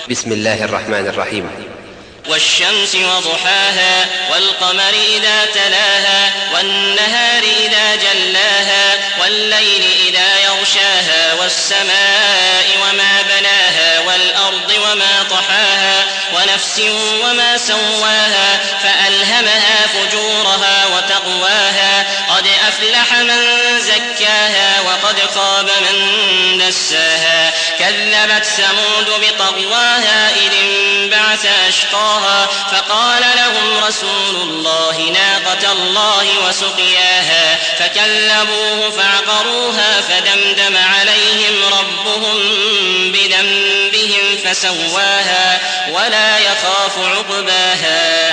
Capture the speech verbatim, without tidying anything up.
بسم الله الرحمن الرحيم. والشمس وضحاها والقمر إذا تلاها والنهار إذا جلاها والليل إذا يغشاها والسماء وما بناها والأرض وما طحاها ونفس وما سواها فألهمها فجورها وتقواها قد أفلح من زكاها وقد خاب من دساها كذبت ثمود بطغواها إذ انبعث أشقاها فقال لهم رسول الله ناقة الله وسقياها فكذبوه فعقروها فدمدم عليهم ربهم بذنبهم فسواها ولا يخاف عقباها.